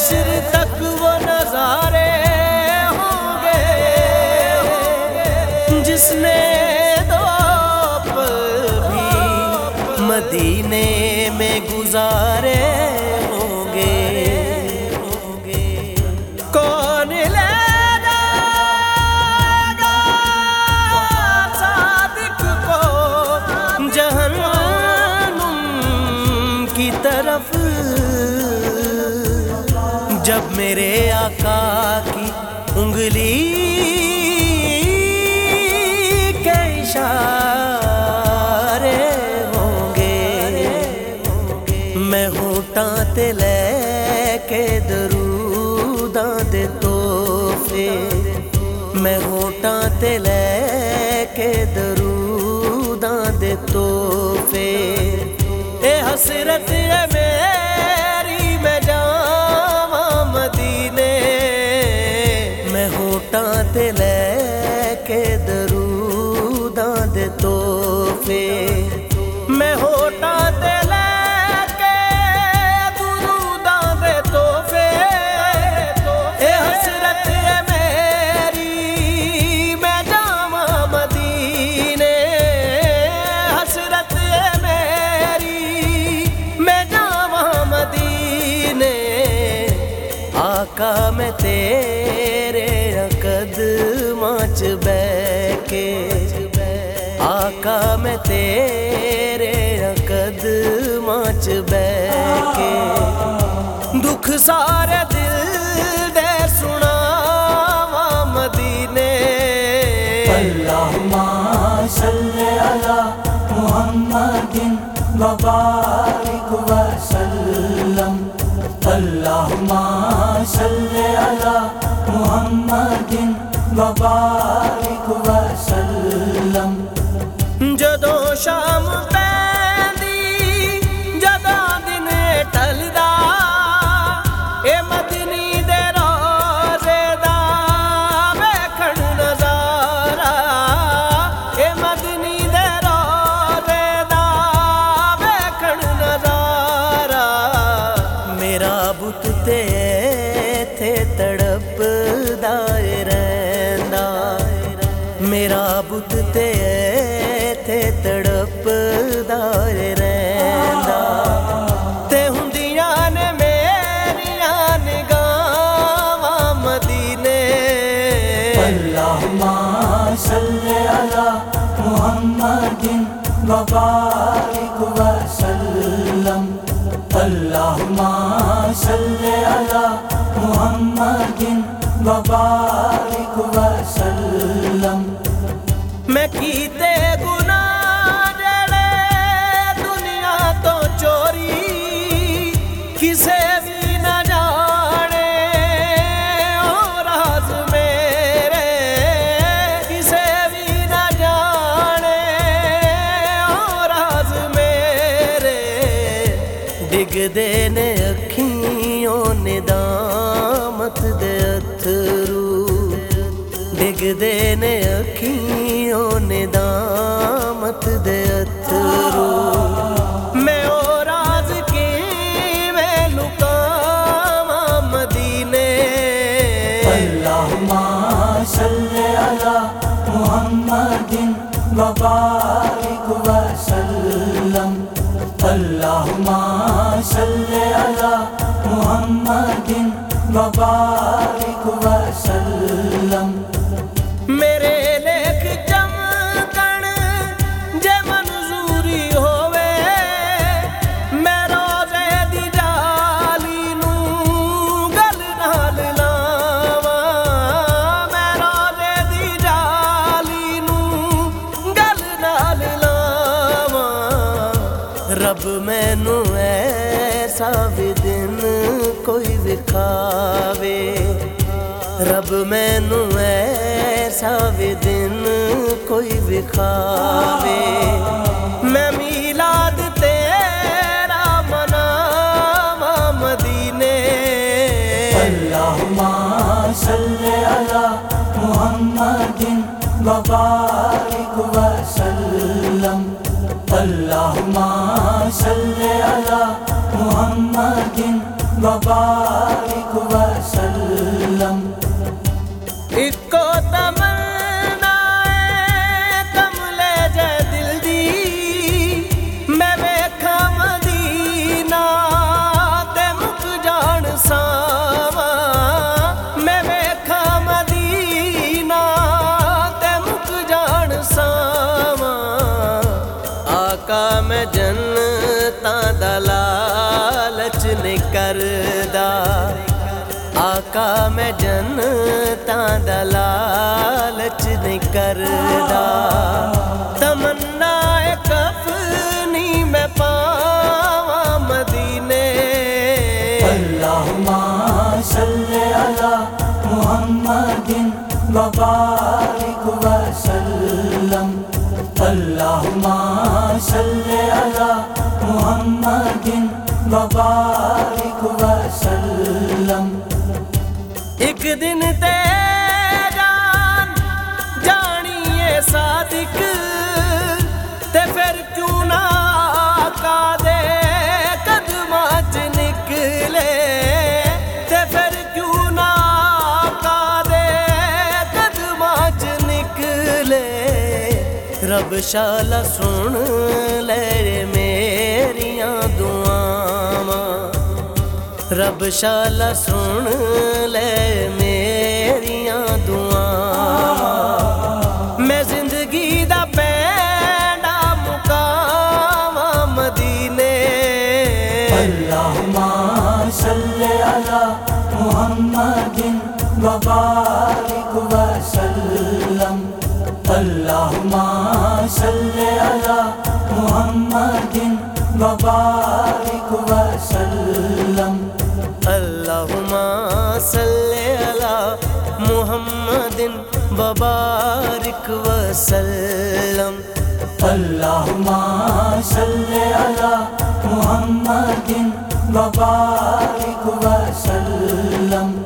حشر تک وہ نظارے ہوں گے جس نے دو پل بھی مدینے میں گزارے ہوں گے۔ کون لے جائے گا صادق کو جہنم کی طرف جب میرے آقا کی انگلی کے اشارے ہوں گے۔ میں ہونٹاں تے لے کے دروداں دے تحفے، میں ہونٹاں تے لے کے دروداں دے تحفے، اے حسرت ہے میری میں جاواں مدینے، میں ہونٹاں تے لے کے دروداں دے تحفے، میں ہونٹاں تے لے کے دروداں دے تحفے، اے حسرت ہے میری میں جاواں مدینے، حسرت ہے میری میں جاواں مدینے۔ آقا میں تیرے قدماں چ بیٹھ کے، آقا میں تیرے قدماں چ بیٹھ کے، دکھ سارے دل دے سناواں مدینے۔ اللہم صلی علی محمد وبارک وسلم، اللہم صلی علی محمد وبارک وسلم۔ جدوں شام پیندی جدوں دن ٹلدا، اے مدنی دے روزے دا ویکھن نظارہ، اے مدنی دے روزے دا ویکھن نظارہ، میرا بت تے ایتھے تڑپدا رہندا، میرا بت تے ایتھے تڑپدا رہندا، تے ہوندیاں نے میریاں نگاہاں مدینے۔ اللہم صلی علی محمد وبارک وسلم، اللہم صلی علی محمد وبارک وسلم۔ میں کیتے گناہ جڑے دنیا تو چوری، کسے بھی نہ جانے او راز میرے، کسے بھی نہ جانے او راز میرے، ڈگ دے نے اکھیوں ندامت دے اتھرو، ڈگ دے نے اکھیوں ندامت دے اتھرو، میں او راز کیویں لکاواں مدینے۔ اللہم صلی علی محمد وبارک وسلم، اللہم صلی علی محمد وبارک وسلم۔ میرے لیکھ چمکن جے منظوری ہووے، میں روزے دی جالی نوں گل نال لاواں، میں روزے دی جالی نوں گل نال لاواں، رب مینوں ایسا بھی دن کوئی وکھاوے، رب مینوں ایسا بھی دن کوئی وکھاوے، میں میلاد تیرا مناواں مدینے۔ اللہم صلی علی محمد وبارک وسلم، اللہم صلی علی محمد وبارک آقا میں جنتاں دا لالچ نہیں کردا آقا میں جنتاں دا لالچ نہیں کردا تمنا کفنی میں پاواں مدینے اللہم صلی علی محمد وبارک وسلم اللہم صلی علی محمد وبارک وسلم ایک دن تے جان جانیے صادق تے پھر کیوں نہ آقا دے قدماں چ نکلے تے پھر کیوں نہ آقا دے قدماں چ نکلے رب شالا سن لے میریاں دعاواں رب شالا سن لے میریاں دعاواں میں زندگی دا پینڈا مقاواں مدینے اللہم صلی علی محمد وبارک وسلم اللہم صلی علی محمد وبارک وسلم اللہم صلی علی محمد وبارک وسلم اللہم صلی علی محمد وبارک وسلم